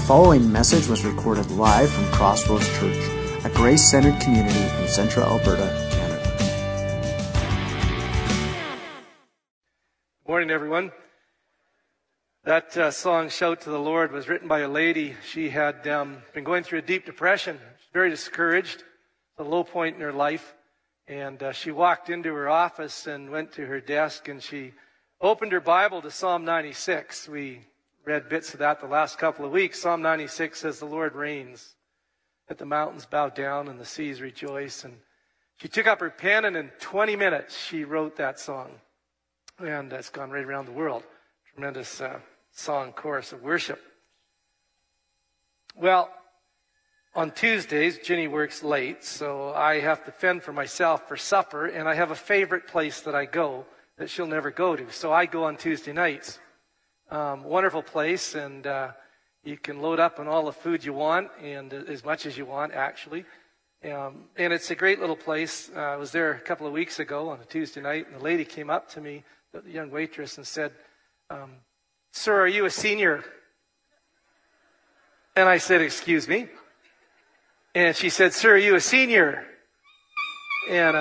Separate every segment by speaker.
Speaker 1: following message was recorded live from Crossroads Church, a grace-centered community in central Alberta, Canada.
Speaker 2: Good morning, everyone. That song, Shout to the Lord, was written by a lady. She had been going through a deep depression. She was very discouraged, a low point in her life. And she walked into her office and went to her desk, and she opened her Bible to Psalm 96. We read bits of that the last couple of weeks. Psalm 96 says, "The Lord reigns. Let the mountains bow down and the seas rejoice." And she took up her pen, and in 20 minutes, she wrote that song. And it's gone right around the world. Tremendous song chorus of worship. Well, on Tuesdays, Ginny works late, so I have to fend for myself for supper, and I have a favorite place that I go that she'll never go to. So I go on Tuesday nights. Wonderful place, and you can load up on all the food you want, and as much as you want, actually. And it's a great little place. I was there a couple of weeks ago on a Tuesday night, and the lady came up to me, the young waitress, and said, "Sir, are you a senior?" And I said, "Excuse me?" And she said, "Sir, are you a senior?" And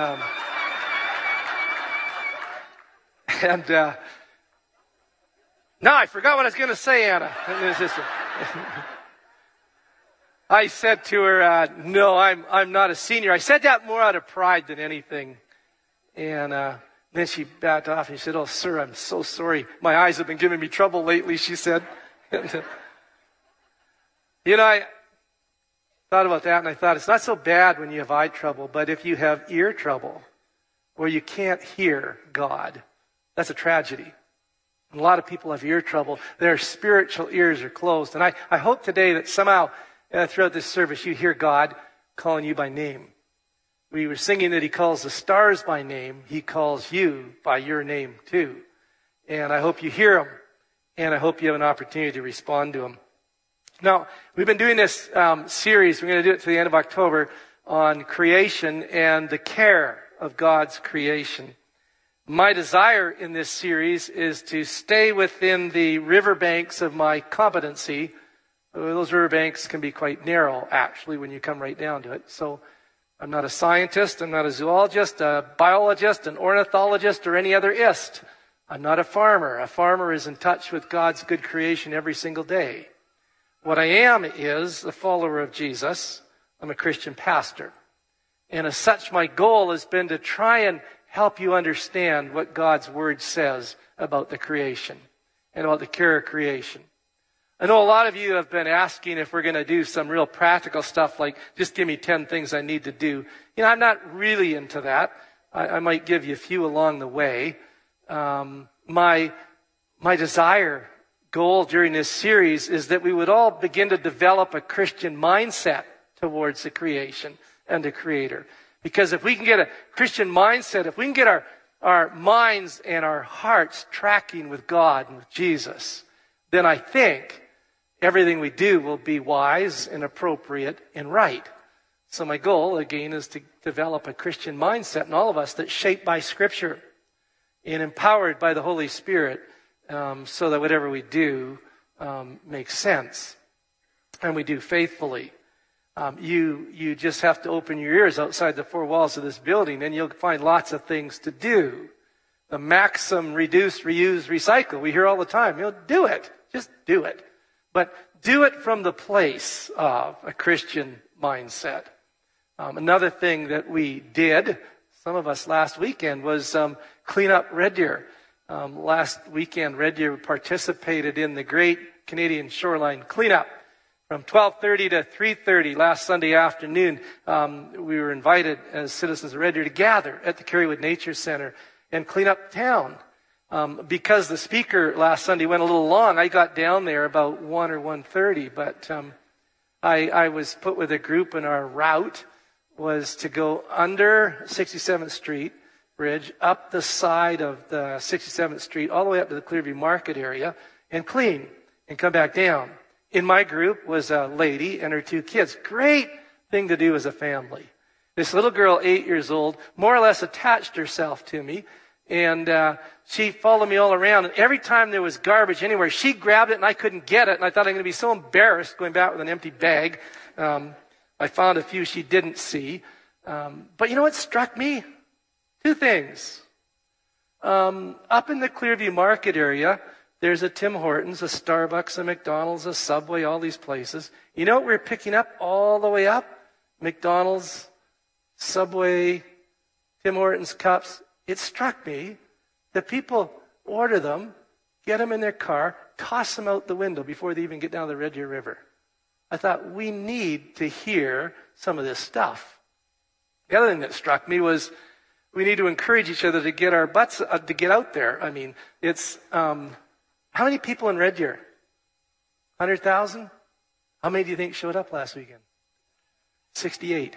Speaker 2: no, I forgot what I was going to say, Anna. I said to her, "No, I'm not a senior." I said that more out of pride than anything. And then she backed off and she said, "Oh, sir, I'm so sorry. My eyes have been giving me trouble lately," she said. I thought about that, and I thought, it's not so bad when you have eye trouble, but if you have ear trouble, where you can't hear God, that's a tragedy. And a lot of people have ear trouble. Their spiritual ears are closed. And I hope today that somehow throughout this service you hear God calling you by name. We were singing that He calls the stars by name. He calls you by your name too. And I hope you hear Him. And I hope you have an opportunity to respond to Him. Now, we've been doing this series. We're going to do it to the end of October on creation and the care of God's creation. My desire in this series is to stay within the riverbanks of my competency. Those riverbanks can be quite narrow, actually, when you come right down to it. So I'm not a scientist, I'm not a zoologist, a biologist, an ornithologist, or any other ist. I'm not a farmer. A farmer is in touch with God's good creation every single day. What I am is a follower of Jesus. I'm a Christian pastor. And as such, my goal has been to try and help you understand what God's Word says about the creation and about the care of creation. I know a lot of you have been asking if we're going to do some real practical stuff like just give me 10 things I need to do. I'm not really into that. I might give you a few along the way. My goal during this series is that we would all begin to develop a Christian mindset towards the creation and the Creator. Because if we can get a Christian mindset, if we can get our minds and our hearts tracking with God and with Jesus, then I think everything we do will be wise and appropriate and right. So my goal, again, is to develop a Christian mindset in all of us that's shaped by Scripture and empowered by the Holy Spirit, so that whatever we do makes sense and we do faithfully. You just have to open your ears outside the four walls of this building and you'll find lots of things to do. The maxim, reduce, reuse, recycle. We hear all the time. Do it. Just do it. But do it from the place of a Christian mindset. Another thing that we did, some of us last weekend, was clean up Red Deer. Last weekend, Red Deer participated in the Great Canadian Shoreline Cleanup. From 12:30 to 3:30 last Sunday afternoon, we were invited as citizens of Red Deer to gather at the Kerrywood Nature Center and clean up town. Because the speaker last Sunday went a little long, I got down there about 1 or 1:30, but I was put with a group, and our route was to go under 67th Street Bridge, up the side of the 67th Street, all the way up to the Clearview Market area, and clean, and come back down. In my group was a lady and her 2 kids. Great thing to do as a family. This little girl, 8 years old, more or less attached herself to me And she followed me all around. And every time there was garbage anywhere, she grabbed it and I couldn't get it. And I thought I'm going to be so embarrassed going back with an empty bag. I found a few she didn't see. But you know what struck me? Two things. Up in the Clearview Market area, there's a Tim Hortons, a Starbucks, a McDonald's, a Subway, all these places. You know what we're picking up all the way up? McDonald's, Subway, Tim Hortons cups. It struck me that people order them, get them in their car, toss them out the window before they even get down the Red Deer River. I thought, we need to hear some of this stuff. The other thing that struck me was we need to encourage each other to get our butts, to get out there. I mean, it's, how many people in Red Deer? 100,000? How many do you think showed up last weekend? 68.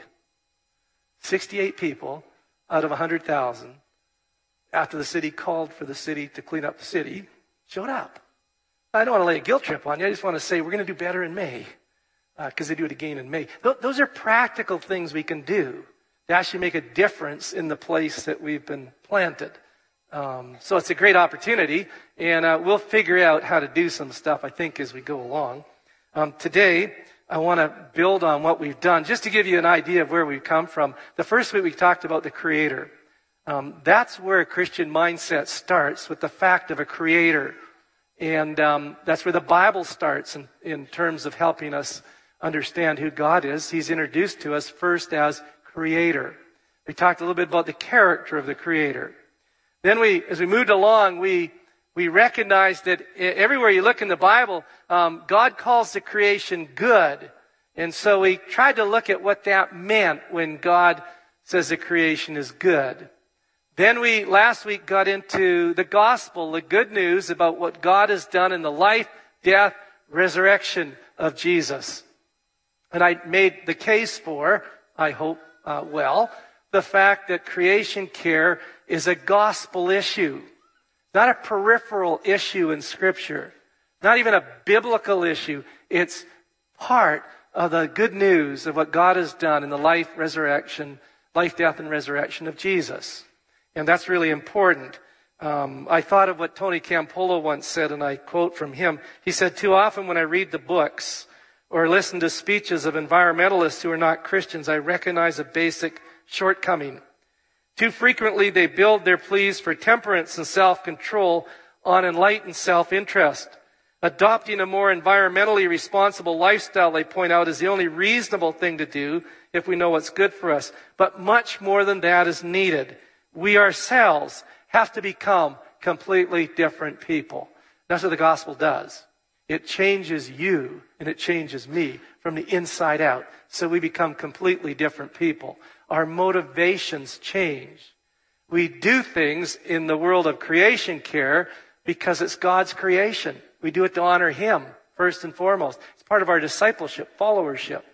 Speaker 2: 68 people out of 100,000, after the city called for the city to clean up the city, showed up. I don't want to lay a guilt trip on you. I just want to say we're going to do better in May, because they do it again in May. Those are practical things we can do to actually make a difference in the place that we've been planted. So it's a great opportunity, and we'll figure out how to do some stuff, I think, as we go along. Today, I want to build on what we've done, just to give you an idea of where we've come from. The first week we talked about the Creator. That's where a Christian mindset starts, with the fact of a Creator. And that's where the Bible starts in terms of helping us understand who God is. He's introduced to us first as Creator. We talked a little bit about the character of the Creator. Then as we moved along, we recognized that everywhere you look in the Bible, God calls the creation good. And so we tried to look at what that meant when God says the creation is good. Then we, last week, got into the gospel, the good news about what God has done in the life, death, resurrection of Jesus. And I made the case for, I hope the fact that creation care is a gospel issue, not a peripheral issue in Scripture, not even a biblical issue. It's part of the good news of what God has done in the life, death, and resurrection of Jesus. And that's really important. I thought of what Tony Campolo once said, and I quote from him. He said, "Too often when I read the books or listen to speeches of environmentalists who are not Christians, I recognize a basic shortcoming. Too frequently they build their pleas for temperance and self-control on enlightened self-interest. Adopting a more environmentally responsible lifestyle, they point out, is the only reasonable thing to do if we know what's good for us. But much more than that is needed. We ourselves have to become completely different people." That's what the gospel does. It changes you and it changes me from the inside out. So we become completely different people. Our motivations change. We do things in the world of creation care because it's God's creation. We do it to honor Him, first and foremost. It's part of our discipleship, followership.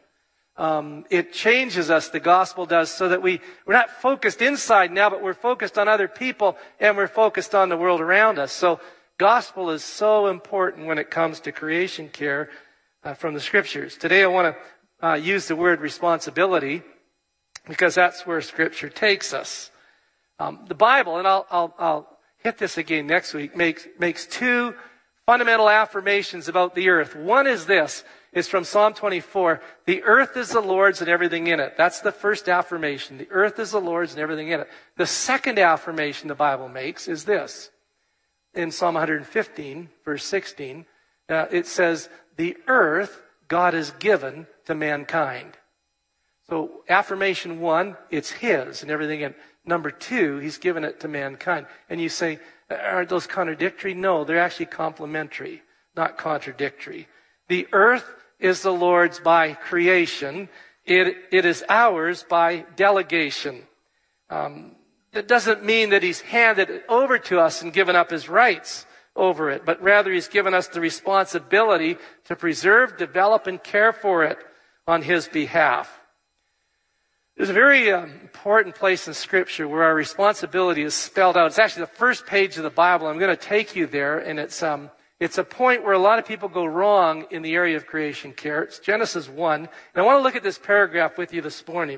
Speaker 2: It changes us, the gospel does, so that we're not focused inside now, but we're focused on other people and we're focused on the world around us. So gospel is so important when it comes to creation care from the Scriptures. Today I want to use the word responsibility because that's where Scripture takes us. The Bible, and I'll hit this again next week, makes two fundamental affirmations about the earth. One is this. It's from Psalm 24. The earth is the Lord's and everything in it. That's the first affirmation. The earth is the Lord's and everything in it. The second affirmation the Bible makes is this. In Psalm 115, verse 16, it says, the earth God has given to mankind. So affirmation one, it's His and everything in it. Number two, He's given it to mankind. And you say, aren't those contradictory? No, they're actually complementary, not contradictory. The earth is the Lord's by creation. It is ours by delegation. That doesn't mean that He's handed it over to us and given up His rights over it, but rather He's given us the responsibility to preserve, develop, and care for it on His behalf. There's a very important place in Scripture where our responsibility is spelled out. It's actually the first page of the Bible. I'm going to take you there, and it's a point where a lot of people go wrong in the area of creation care. It's Genesis 1. And I want to look at this paragraph with you this morning.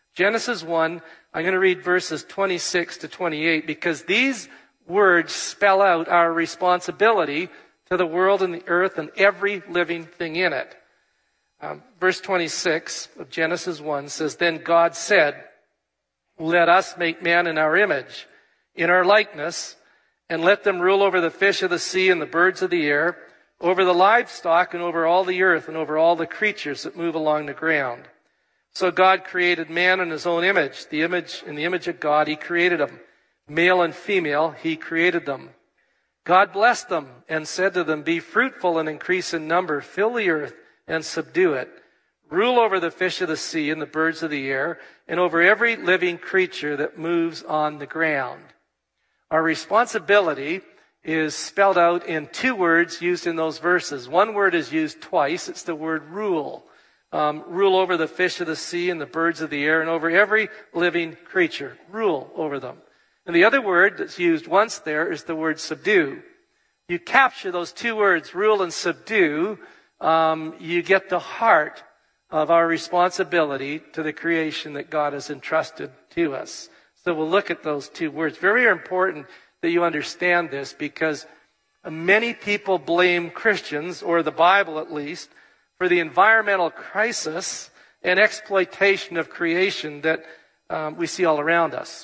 Speaker 2: Genesis 1, I'm going to read verses 26 to 28 because these words spell out our responsibility to the world and the earth and every living thing in it. Verse 26 of Genesis 1 says, "Then God said, 'Let us make man in our image, in our likeness, and let them rule over the fish of the sea and the birds of the air, over the livestock and over all the earth and over all the creatures that move along the ground.' So God created man in his own image. In the image of God, he created them. Male and female, he created them. God blessed them and said to them, 'Be fruitful and increase in number, fill the earth and subdue it. Rule over the fish of the sea and the birds of the air, and over every living creature that moves on the ground.'" Our responsibility is spelled out in two words used in those verses. One word is used twice. It's the word rule. Rule over the fish of the sea and the birds of the air, and over every living creature. Rule over them. And the other word that's used once there is the word subdue. You capture those two words, rule and subdue, you get the heart of our responsibility to the creation that God has entrusted to us. So we'll look at those two words. Very important that you understand this, because many people blame Christians, or the Bible at least, for the environmental crisis and exploitation of creation that we see all around us.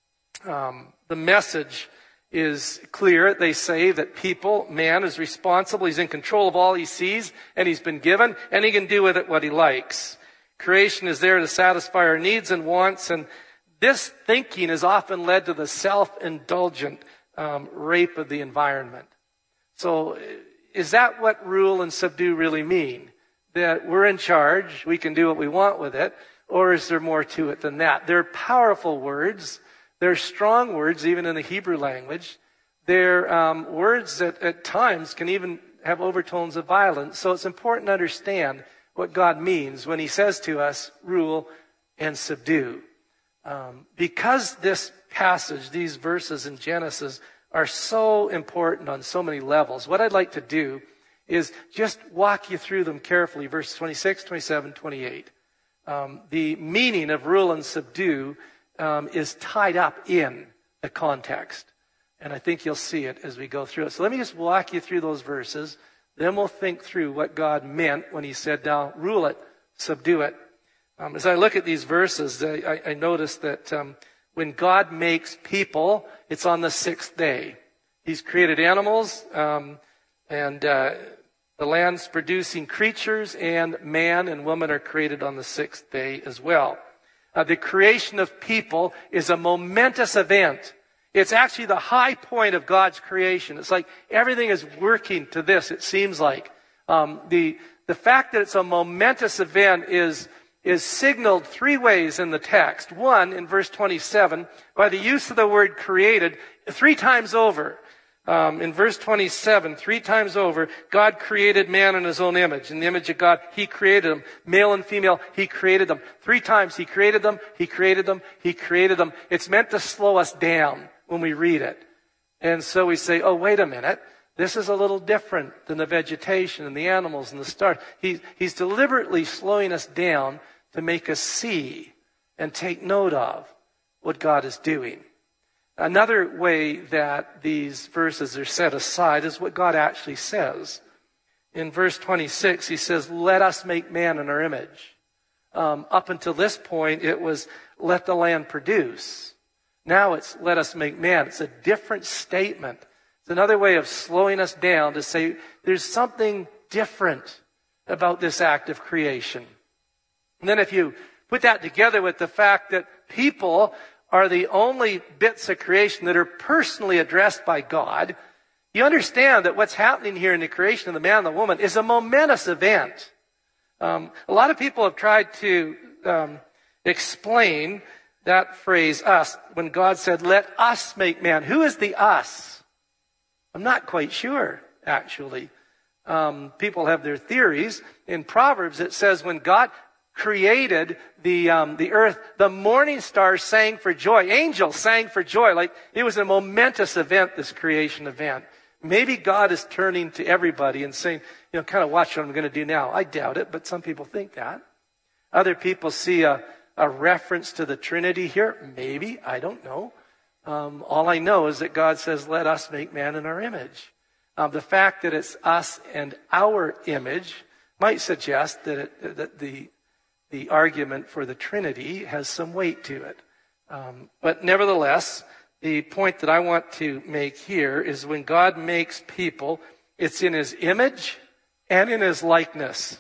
Speaker 2: The message is clear. They say that man is responsible. He's in control of all he sees and he's been given, and he can do with it what he likes. Creation is there to satisfy our needs and wants, and this thinking has often led to the self-indulgent rape of the environment. So is that what rule and subdue really mean? That we're in charge, we can do what we want with it, or is there more to it than that? They're powerful words. They're strong words, even in the Hebrew language. They're words that at times can even have overtones of violence. So it's important to understand what God means when he says to us, rule and subdue. Because this passage, these verses in Genesis, are so important on so many levels, what I'd like to do is just walk you through them carefully, verses 26, 27, 28. The meaning of rule and subdue is tied up in the context. And I think you'll see it as we go through it. So let me just walk you through those verses. Then we'll think through what God meant when he said, now rule it, subdue it. As I look at these verses, I notice that when God makes people, it's on the sixth day. He's created animals, and the land's producing creatures, and man and woman are created on the sixth day as well. The creation of people is a momentous event. It's actually the high point of God's creation. It's like everything is working to this, it seems like. The fact that it's a momentous event is signaled three ways in the text. One, in verse 27, by the use of the word created 3 times over. In verse 27, 3 times over, God created man in his own image. In the image of God, he created them. Male and female, he created them. 3 times he created them, he created them, he created them. It's meant to slow us down when we read it. And so we say, oh, wait a minute. This is a little different than the vegetation and the animals and the stars. He's deliberately slowing us down to make us see and take note of what God is doing. Another way that these verses are set aside is what God actually says. In verse 26, he says, let us make man in our image. Up until this point, it was let the land produce. Now it's let us make man. It's a different statement. It's another way of slowing us down to say there's something different about this act of creation. And then if you put that together with the fact that people are the only bits of creation that are personally addressed by God, you understand that what's happening here in the creation of the man and the woman is a momentous event. A lot of people have tried to explain that phrase, us, when God said, let us make man. Who is the us? I'm not quite sure, actually. People have their theories. In Proverbs, it says when God created the earth, the morning stars sang for joy. Angels sang for joy. Like it was a momentous event, this creation event. Maybe God is turning to everybody and saying, kind of watch what I'm going to do now. I doubt it, but some people think that. Other people see a a reference to the Trinity here? Maybe. I don't know. All I know is that God says, let us make man in our image. The fact that it's us and our image might suggest that the argument for the Trinity has some weight to it. But nevertheless, the point that I want to make here is when God makes people, it's in his image and in his likeness.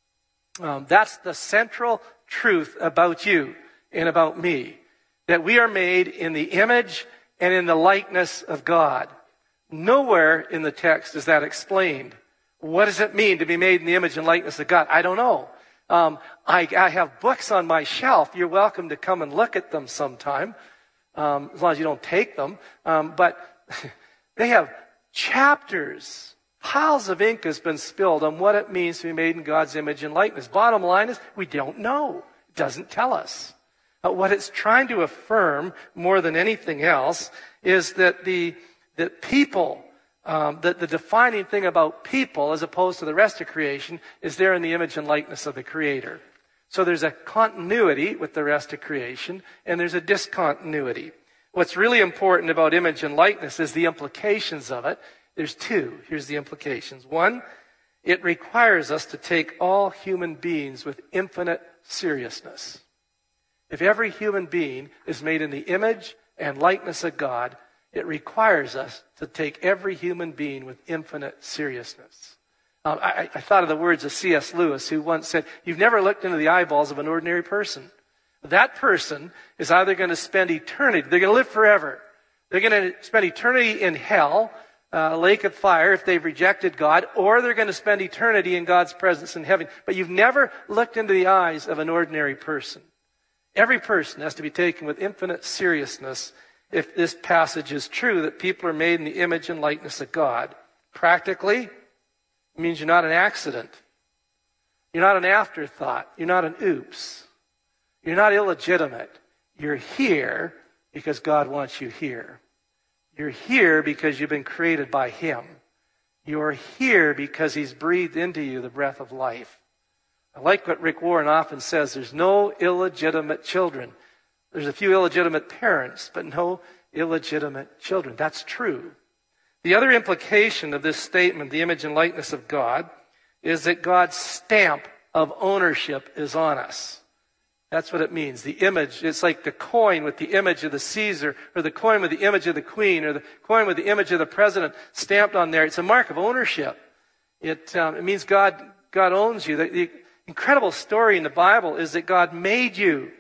Speaker 2: That's the central truth about you and about me, that we are made in the image and in the likeness of God. Nowhere in the text is that explained. What does it mean to be made in the image and likeness of God? I don't know. I have books on my shelf. You're welcome to come and look at them sometime, as long as you don't take them. But they have chapters. Piles of ink has been spilled on what it means to be made in God's image and likeness. Bottom line is, we don't know. It doesn't tell us. What it's trying to affirm more than anything else is that the people, the defining thing about people as opposed to the rest of creation is they're in the image and likeness of the Creator. So there's a continuity with the rest of creation, and there's a discontinuity. What's really important about image and likeness is the implications of it. There's two. Here's the implications. One, it requires us to take all human beings with infinite seriousness. If every human being is made in the image and likeness of God, it requires us to take every human being with infinite seriousness. I thought of the words of C.S. Lewis, who once said, "You've never looked into the eyeballs of an ordinary person. That person is either going to spend eternity, they're going to live forever. They're going to spend eternity in hell, a lake of fire if they've rejected God, or they're going to spend eternity in God's presence in heaven. But you've never looked into the eyes of an ordinary person." Every person has to be taken with infinite seriousness if this passage is true, that people are made in the image and likeness of God. Practically, it means you're not an accident. You're not an afterthought. You're not an oops. You're not illegitimate. You're here because God wants you here. You're here because you've been created by Him. You're here because He's breathed into you the breath of life. I like what Rick Warren often says, there's no illegitimate children. There's a few illegitimate parents, but no illegitimate children. That's true. The other implication of this statement, the image and likeness of God, is that God's stamp of ownership is on us. That's what it means. The image, it's like the coin with the image of the Caesar, or the coin with the image of the queen, or the coin with the image of the president stamped on there. It's a mark of ownership. It means God owns you. The incredible story in the Bible is that God made you.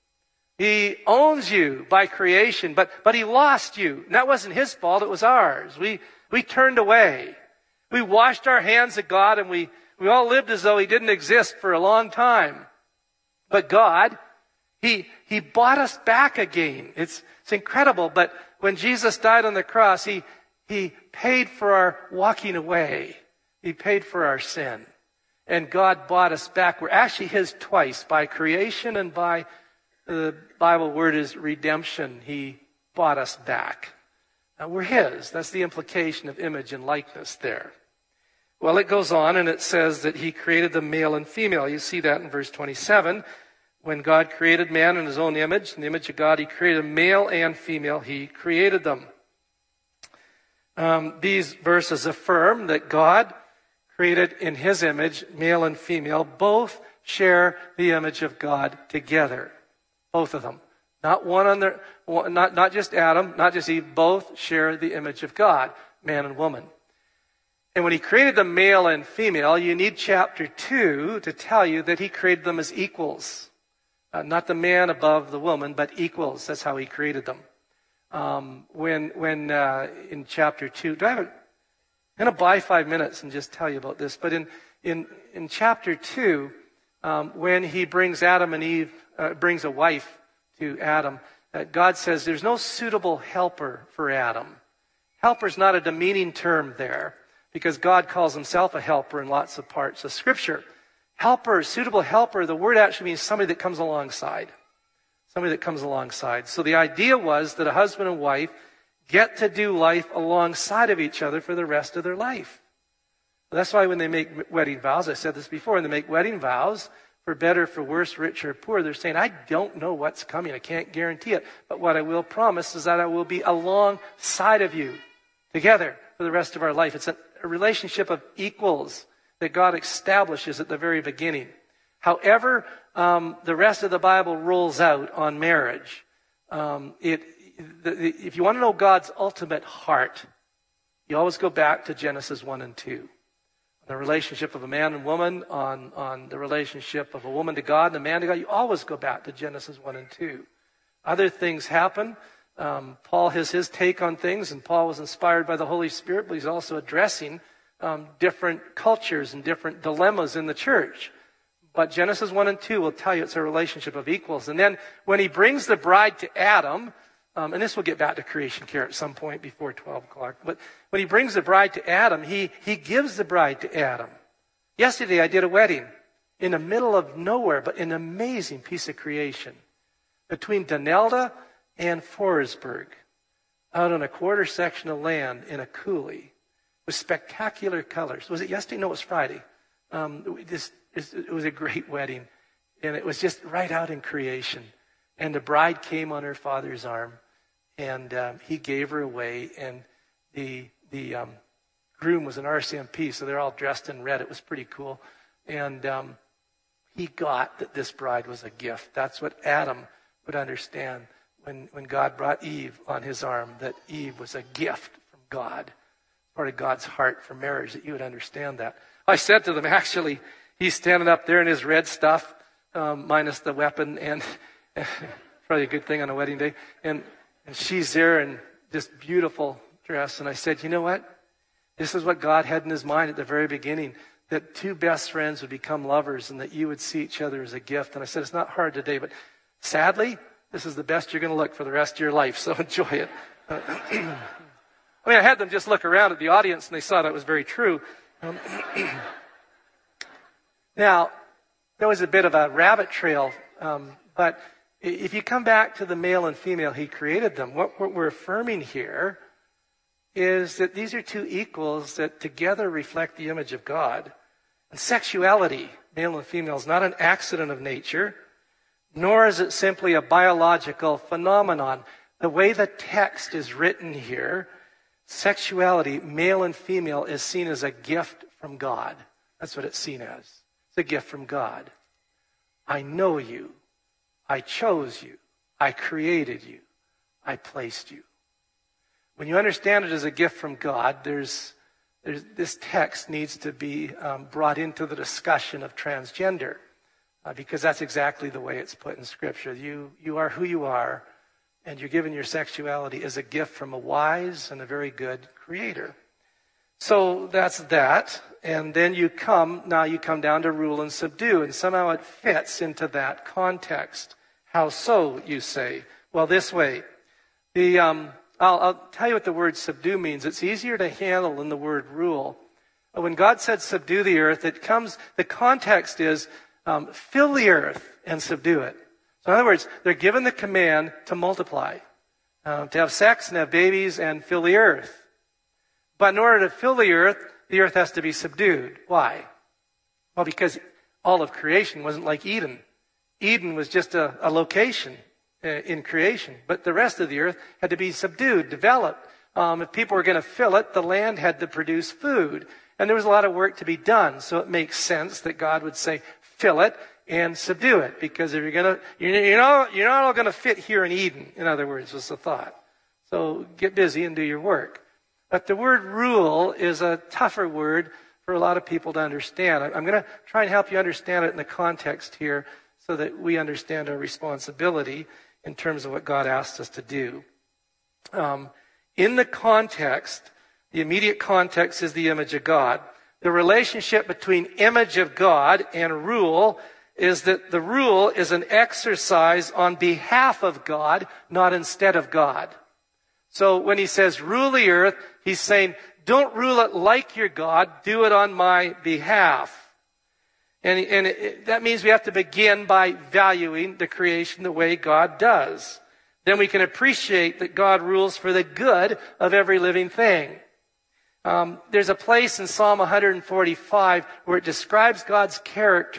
Speaker 2: He owns you by creation, but He lost you. And that wasn't His fault, it was ours. We turned away. We washed our hands of God, and we all lived as though He didn't exist for a long time. But God, He bought us back again. It's incredible, but when Jesus died on the cross, He paid for our walking away. He paid for our sin. And God bought us back. We're actually His twice, by creation and by the Bible word is redemption. He bought us back. Now we're His. That's the implication of image and likeness there. Well, it goes on and it says that He created them male and female. You see that in verse 27. When God created man in His own image, in the image of God, He created male and female. He created them. These verses affirm that God created in His image, male and female, both share the image of God together. Both of them. Not one on their, not just Adam, not just Eve, both share the image of God, man and woman. And when He created them male and female, you need chapter 2 to tell you that He created them as equals. Not the man above the woman, but equals. That's how He created them. When in chapter 2, I'm going to buy 5 minutes and just tell you about this. But in chapter 2, when He brings Adam and Eve, brings a wife to Adam, God says there's no suitable helper for Adam. Helper's not a demeaning term there, because God calls Himself a helper in lots of parts of Scripture. Helper, suitable helper, the word actually means somebody that comes alongside. Somebody that comes alongside. So the idea was that a husband and wife get to do life alongside of each other for the rest of their life. That's why when they make wedding vows, I said this before, when they make wedding vows, for better, for worse, rich or poor. They're saying, I don't know what's coming. I can't guarantee it. But what I will promise is that I will be alongside of you together for the rest of our life. It's a relationship of equals that God establishes at the very beginning. However, the rest of the Bible rolls out on marriage. If you want to know God's ultimate heart, you always go back to Genesis 1 and 2. The relationship of a man and woman, on the relationship of a woman to God and a man to God, you always go back to Genesis 1 and 2. Other things happen. Paul has his take on things, and Paul was inspired by the Holy Spirit, but he's also addressing different cultures and different dilemmas in the church. But Genesis 1 and 2 will tell you it's a relationship of equals. And then when he brings the bride to Adam, and this will get back to creation care at some point before 12 o'clock. But when he brings the bride to Adam, he gives the bride to Adam. Yesterday I did a wedding in the middle of nowhere, but an amazing piece of creation. Between Donelda and Forsberg, out on a quarter section of land in a coulee with spectacular colors. Was it yesterday? No, it was Friday. It was a great wedding. And it was just right out in creation. And the bride came on her father's arm. And he gave her away, and the groom was an RCMP, so they're all dressed in red. It was pretty cool. And he got that this bride was a gift. That's what Adam would understand when God brought Eve on his arm, that Eve was a gift from God, part of God's heart for marriage, that you would understand that. I said to them, actually, he's standing up there in his red stuff, minus the weapon, and probably a good thing on a wedding day, and she's there in this beautiful dress. And I said, you know what? This is what God had in his mind at the very beginning, that two best friends would become lovers and that you would see each other as a gift. And I said, it's not hard today, but sadly, this is the best you're going to look for the rest of your life, so enjoy it. I had them just look around at the audience, and they saw that was very true. Now, there was a bit of a rabbit trail, but if you come back to the male and female, he created them. What we're affirming here is that these are two equals that together reflect the image of God. And sexuality, male and female, is not an accident of nature, nor is it simply a biological phenomenon. The way the text is written here, sexuality, male and female, is seen as a gift from God. That's what it's seen as. It's a gift from God. I know you. I chose you. I created you. I placed you. When you understand it as a gift from God, this text needs to be brought into the discussion of transgender, because that's exactly the way it's put in Scripture. You are who you are, and you're given your sexuality as a gift from a wise and a very good Creator. So that's that. And then you come down to rule and subdue, and somehow it fits into that context. How so, you say? Well, this way. I'll tell you what the word subdue means. It's easier to handle than the word rule. When God said subdue the earth, the context is fill the earth and subdue it. So in other words, they're given the command to multiply, to have sex and have babies and fill the earth. But in order to fill the earth has to be subdued. Why? Well, because all of creation wasn't like Eden. Eden was just a location in creation. But the rest of the earth had to be subdued, developed. If people were going to fill it, the land had to produce food. And there was a lot of work to be done. So it makes sense that God would say, fill it and subdue it. Because if you're not all going to fit here in Eden, in other words, was the thought. So get busy and do your work. But the word rule is a tougher word for a lot of people to understand. I'm going to try and help you understand it in the context here so that we understand our responsibility in terms of what God asked us to do. In the context, the immediate context is the image of God. The relationship between image of God and rule is that the rule is an exercise on behalf of God, not instead of God. So when he says rule the earth, he's saying don't rule it like your God, do it on my behalf. And that means we have to begin by valuing the creation the way God does. Then we can appreciate that God rules for the good of every living thing. There's a place in Psalm 145 where it describes God's character,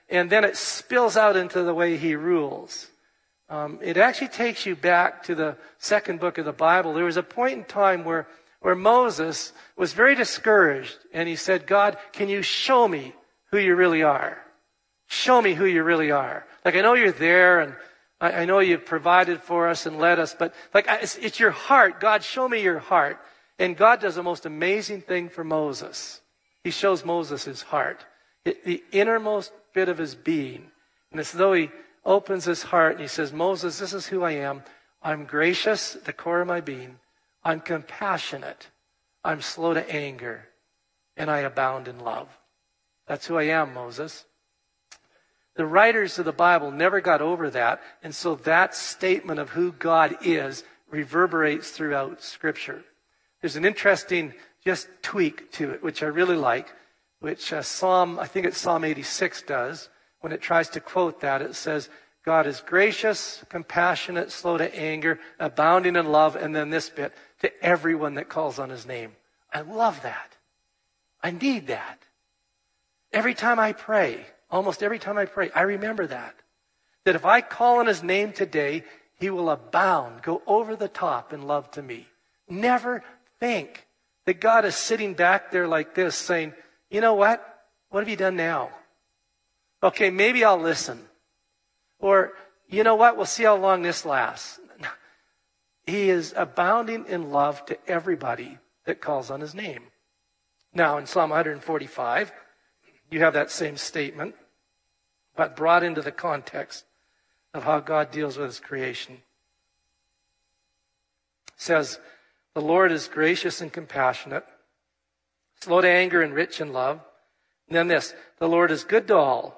Speaker 2: then it spills out into the way he rules. It actually takes you back to the second book of the Bible. There was a point in time where Moses was very discouraged, and he said, God, can you show me who you really are? Show me who you really are. Like, I know you're there, and I know you've provided for us and led us, but like, it's your heart. God, show me your heart. And God does the most amazing thing for Moses. He shows Moses his heart, the innermost bit of his being. And it's as though he opens his heart and he says, Moses, this is who I am. I'm gracious at the core of my being. I'm compassionate. I'm slow to anger. And I abound in love. That's who I am, Moses. The writers of the Bible never got over that. And so that statement of who God is reverberates throughout Scripture. There's an interesting just tweak to it, which I really like, which I think it's Psalm 86 does. When it tries to quote that, it says, God is gracious, compassionate, slow to anger, abounding in love, and then this bit, to everyone that calls on his name. I love that. I need that. Every time I pray, almost every time I pray, I remember that. That if I call on his name today, he will abound, go over the top in love to me. Never think that God is sitting back there like this saying, you know what? What have you done now? Okay, maybe I'll listen. Or, you know what? We'll see how long this lasts. He is abounding in love to everybody that calls on his name. Now, in Psalm 145, you have that same statement, but brought into the context of how God deals with his creation. It says, the Lord is gracious and compassionate, slow to anger and rich in love. And then this, the Lord is good to all.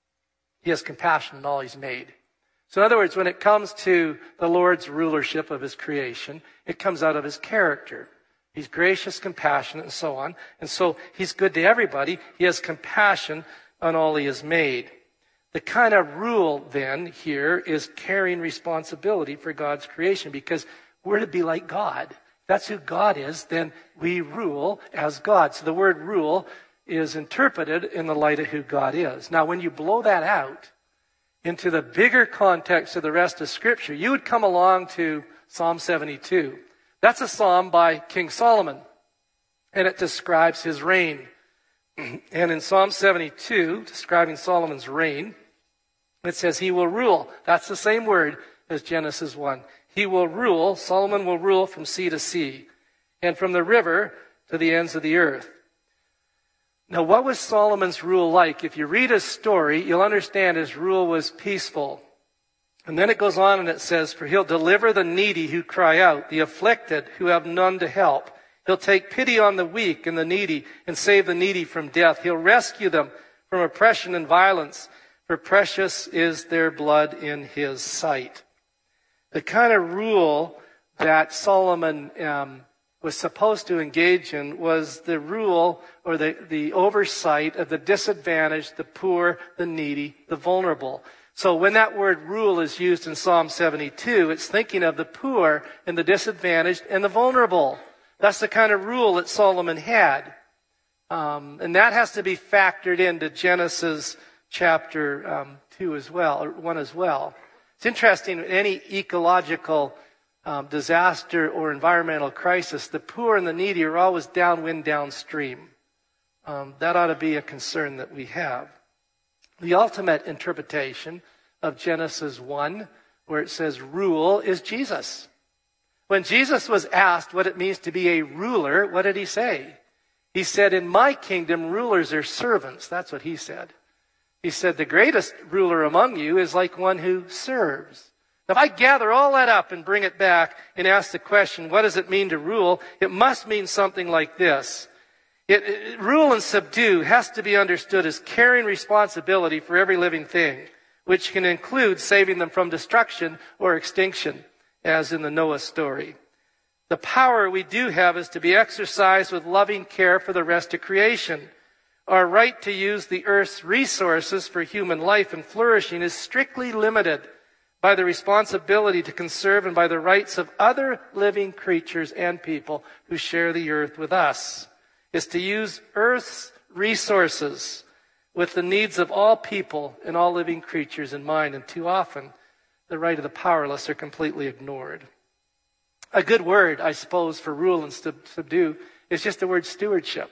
Speaker 2: He has compassion in all he's made. So in other words, when it comes to the Lord's rulership of his creation, it comes out of his character. He's gracious, compassionate, and so on. And so he's good to everybody. He has compassion on all he has made. The kind of rule then here is carrying responsibility for God's creation, because we're to be like God. If that's who God is, then we rule as God. So the word rule is interpreted in the light of who God is. Now, when you blow that out into the bigger context of the rest of Scripture, you would come along to Psalm 72. That's a psalm by King Solomon, and it describes his reign. And in Psalm 72, describing Solomon's reign, it says he will rule. That's the same word as Genesis 1. He will rule, Solomon will rule from sea to sea, and from the river to the ends of the earth. Now, what was Solomon's rule like? If you read his story, you'll understand his rule was peaceful. And then it goes on and it says, for he'll deliver the needy who cry out, the afflicted who have none to help. He'll take pity on the weak and the needy and save the needy from death. He'll rescue them from oppression and violence, for precious is their blood in his sight. The kind of rule that Solomon was supposed to engage in was the rule or the oversight of the disadvantaged, the poor, the needy, the vulnerable. So when that word rule is used in Psalm 72, it's thinking of the poor and the disadvantaged and the vulnerable. That's the kind of rule that Solomon had. And that has to be factored into Genesis chapter 2 as well, or 1 as well. It's interesting, any ecological disaster or environmental crisis, the poor and the needy are always downwind, downstream. That ought to be a concern that we have. The ultimate interpretation of Genesis 1, where it says rule, is Jesus. When Jesus was asked what it means to be a ruler, what did he say? He said, in my kingdom, rulers are servants. That's what he said. He said, the greatest ruler among you is like one who serves. Now, if I gather all that up and bring it back and ask the question, what does it mean to rule? It must mean something like this. Rule and subdue has to be understood as carrying responsibility for every living thing, which can include saving them from destruction or extinction, as in the Noah story. The power we do have is to be exercised with loving care for the rest of creation. Our right to use the earth's resources for human life and flourishing is strictly limited by the responsibility to conserve and by the rights of other living creatures and people who share the earth with us. Is to use earth's resources with the needs of all people and all living creatures in mind, and too often the right of the powerless are completely ignored. A good word, I suppose, for rule and subdue is just the word stewardship.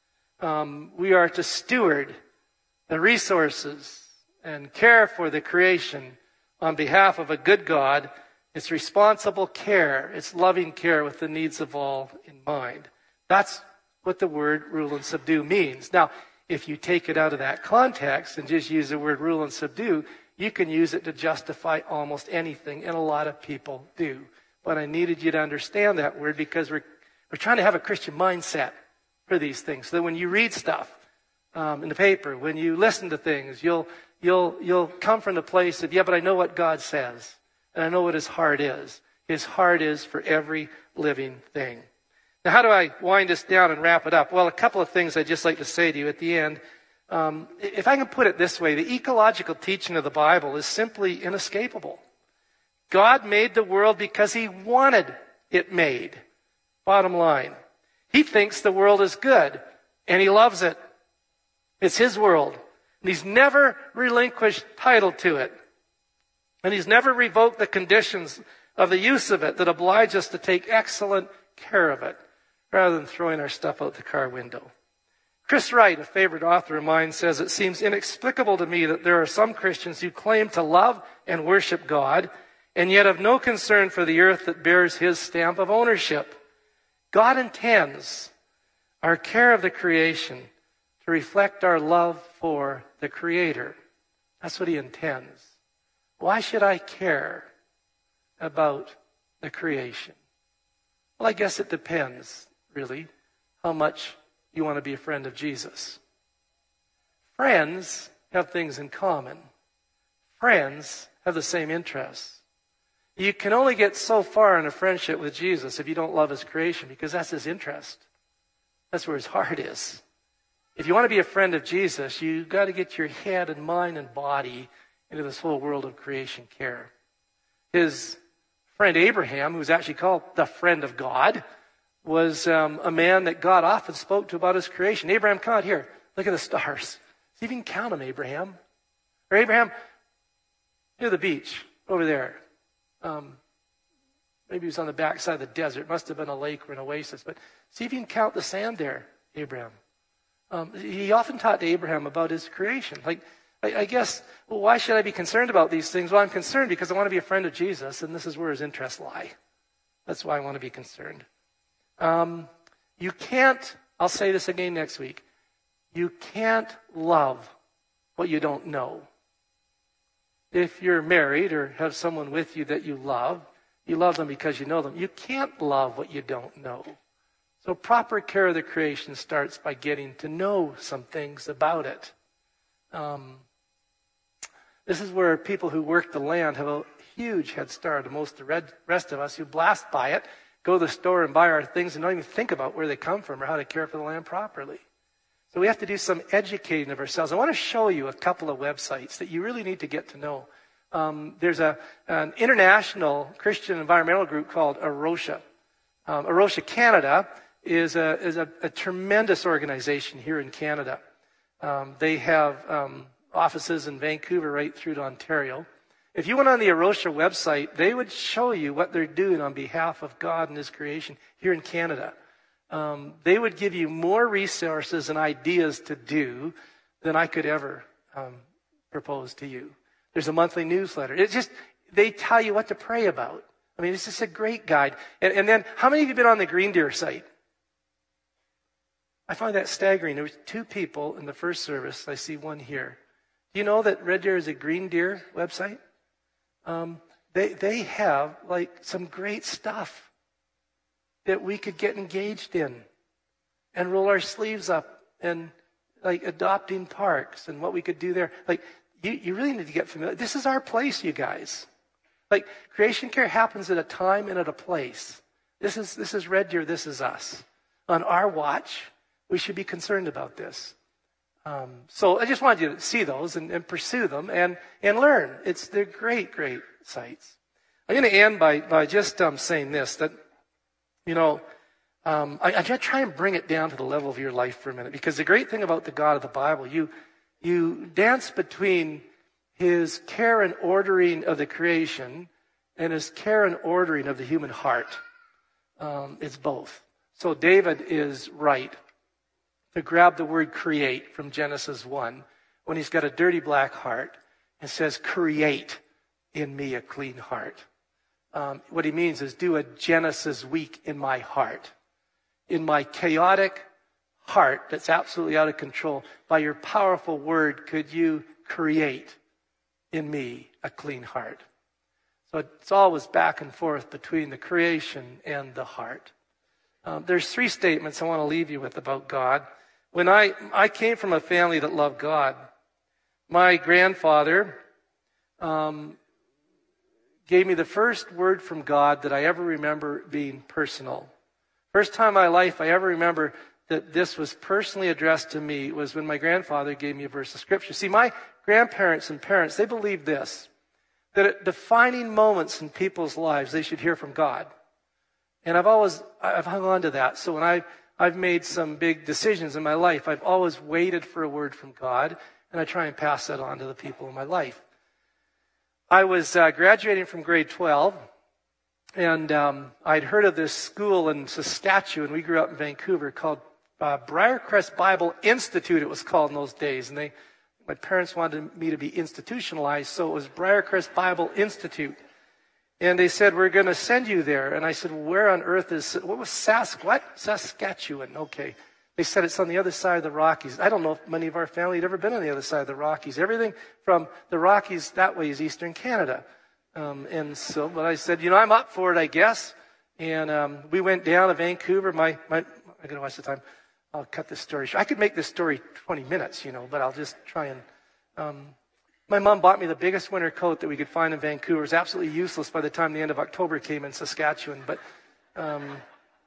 Speaker 2: We are to steward the resources and care for the creation on behalf of a good God. It's responsible care. It's loving care with the needs of all in mind. That's what the word rule and subdue means. Now, if you take it out of that context and just use the word rule and subdue, you can use it to justify almost anything, and a lot of people do. But I needed you to understand that word because we're trying to have a Christian mindset for these things. So that when you read stuff in the paper, when you listen to things, you'll come from the place of, yeah, but I know what God says, and I know what His heart is. His heart is for every living thing. Now, how do I wind this down and wrap it up? Well, a couple of things I'd just like to say to you at the end. If I can put it this way, the ecological teaching of the Bible is simply inescapable. God made the world because He wanted it made. Bottom line. He thinks the world is good, and He loves it. It's His world. And He's never relinquished title to it. And He's never revoked the conditions of the use of it that oblige us to take excellent care of it, rather than throwing our stuff out the car window. Chris Wright, a favorite author of mine, says, "It seems inexplicable to me that there are some Christians who claim to love and worship God, and yet have no concern for the earth that bears His stamp of ownership. God intends our care of the creation to reflect our love for the Creator." That's what He intends. Why should I care about the creation? Well, I guess it depends, really, how much you want to be a friend of Jesus. Friends have things in common. Friends have the same interests. You can only get so far in a friendship with Jesus if you don't love His creation, because that's His interest. That's where His heart is. If you want to be a friend of Jesus, you've got to get your head and mind and body into this whole world of creation care. His friend Abraham, who's actually called the friend of God, was a man that God often spoke to about His creation. Abraham, come out here. Look at the stars. See if you can count them, Abraham. Or Abraham, near the beach over there. Maybe he was on the backside of the desert. Must have been a lake or an oasis. But see if you can count the sand there, Abraham. He often taught to Abraham about his creation. I guess, well, why should I be concerned about these things? Well, I'm concerned because I want to be a friend of Jesus, and this is where His interests lie. That's why I want to be concerned. You can't, I'll say this again next week, you can't love what you don't know. If you're married or have someone with you that you love them because you know them. You can't love what you don't know. So proper care of the creation starts by getting to know some things about it. This is where people who work the land have a huge head start on most of the rest of us who blast by it, go to the store and buy our things and don't even think about where they come from or how to care for the land properly. So we have to do some educating of ourselves. I want to show you a couple of websites that you really need to get to know. There's an international Christian environmental group called Arosha. Arosha Canada is a tremendous organization here in Canada. They have offices in Vancouver right through to Ontario. If you went on the Arosha website, they would show you what they're doing on behalf of God and His creation here in Canada. They would give you more resources and ideas to do than I could ever propose to you. There's a monthly newsletter. They tell you what to pray about. I mean, it's just a great guide. And then, how many of you have been on the Green Deer site? I find that staggering. There was 2 people in the first service. I see one here. Do you know that Red Deer is a Green Deer website? They have some great stuff that we could get engaged in and roll our sleeves up and adopting parks and what we could do there. You really need to get familiar. This is our place, you guys. Creation care happens at a time and at a place. This is Red Deer. This is us. On our watch, we should be concerned about this. So I just wanted you to see those and pursue them and learn. They're great, great sites. I'm going to end by just saying this, that, I try and bring it down to the level of your life for a minute, because the great thing about the God of the Bible, you You dance between his care and ordering of the creation and his care and ordering of the human heart. It's both. So David is right to grab the word create from Genesis 1 when he's got a dirty black heart and says, create in me a clean heart. What he means is do a Genesis week in my heart. In my chaotic heart that's absolutely out of control, by your powerful word, could you create in me a clean heart? So it's always back and forth between the creation and the heart. There's 3 statements I want to leave you with about God. When I came from a family that loved God, my grandfather gave me the first word from God that I ever remember being personal. First time in my life I ever remember that this was personally addressed to me was when my grandfather gave me a verse of Scripture. See, my grandparents and parents, they believed this, that at defining moments in people's lives, they should hear from God. And I've hung on to that. So when I've made some big decisions in my life, I've always waited for a word from God, and I try and pass that on to the people in my life. I was graduating from grade 12, and I'd heard of this school in Saskatchewan. We grew up in Vancouver called Briarcrest Bible Institute, it was called in those days. And my parents wanted me to be institutionalized, so it was Briarcrest Bible Institute. And they said, we're going to send you there. And I said, where on earth is, what was Saskatchewan. Okay. They said it's on the other side of the Rockies. I don't know if many of our family had ever been on the other side of the Rockies. Everything from the Rockies that way is Eastern Canada. But I said, I'm up for it, I guess. And we went down to Vancouver. I got to watch the time. I'll cut this story short. I could make this story 20 minutes, but I'll just try and... my mom bought me the biggest winter coat that we could find in Vancouver. It was absolutely useless by the time the end of October came in Saskatchewan. But if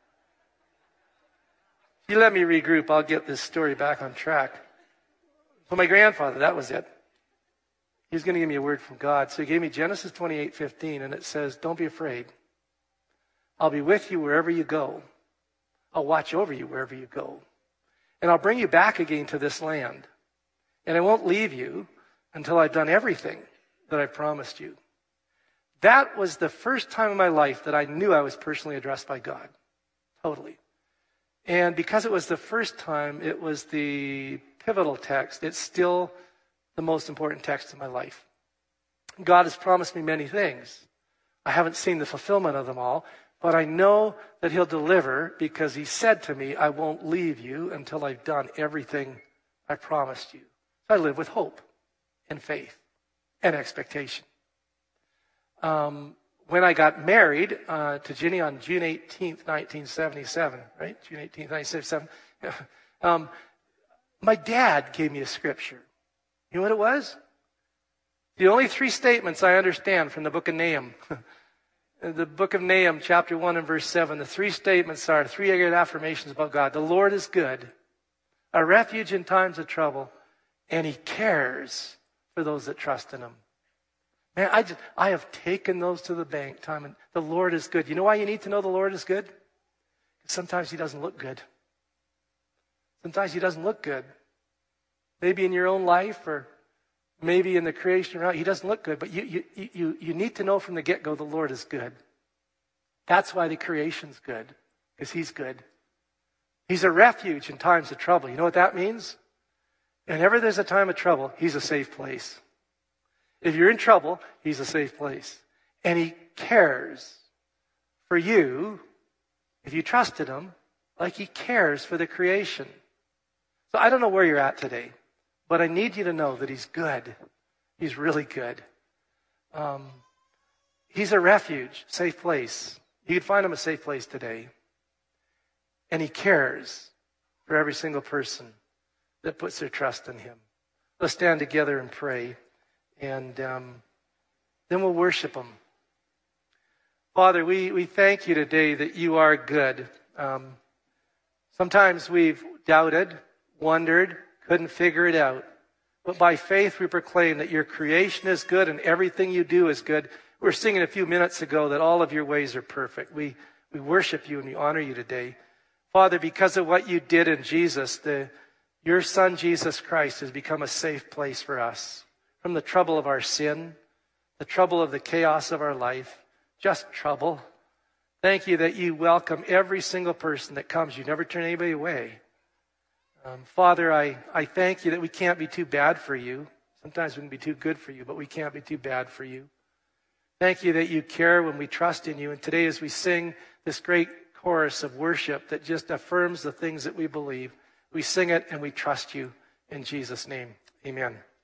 Speaker 2: you let me regroup, I'll get this story back on track. So my grandfather, that was it. He was going to give me a word from God. So he gave me Genesis 28:15, and it says, don't be afraid. I'll be with you wherever you go. I'll watch over you wherever you go. And I'll bring you back again to this land. And I won't leave you until I've done everything that I promised you. That was the first time in my life that I knew I was personally addressed by God. Totally. And because it was the first time, it was the pivotal text. It's still the most important text in my life. God has promised me many things. I haven't seen the fulfillment of them all, but I know that he'll deliver because he said to me, I won't leave you until I've done everything I promised you. So I live with hope and faith and expectation. When I got married to Ginny on June 18th, 1977, right? June 18th, 1977. My dad gave me a scripture. You know what it was? The only 3 statements I understand from the book of Nahum. The book of Nahum, chapter 1 and verse 7. The 3 statements are 3 great affirmations about God. The Lord is good, a refuge in times of trouble, and he cares for those that trust in him. Man, I have taken those to the bank time, and the Lord is good. You know why you need to know the Lord is good? Because sometimes he doesn't look good. Sometimes he doesn't look good. Maybe in your own life or maybe in the creation around, he doesn't look good. But you need to know from the get-go the Lord is good. That's why the creation's good, because he's good. He's a refuge in times of trouble. You know what that means? Whenever there's a time of trouble, he's a safe place. If you're in trouble, he's a safe place. And he cares for you if you trusted him like he cares for the creation. So I don't know where you're at today, but I need you to know that he's good. He's really good. He's a refuge, safe place. You can find him a safe place today. And he cares for every single person that puts their trust in him. Let's stand together and pray. And then we'll worship him. Father, we thank you today that you are good. Sometimes we've doubted, wondered, couldn't figure it out. But by faith we proclaim that your creation is good and everything you do is good. We were singing a few minutes ago that all of your ways are perfect. We worship you and we honor you today. Father, because of what you did in Jesus, the Your Son, Jesus Christ, has become a safe place for us from the trouble of our sin, the trouble of the chaos of our life, just trouble. Thank you that you welcome every single person that comes. You never turn anybody away. Father, I thank you that we can't be too bad for you. Sometimes we can be too good for you, but we can't be too bad for you. Thank you that you care when we trust in you. And today as we sing this great chorus of worship that just affirms the things that we believe, we sing it and we trust you in Jesus' name. Amen.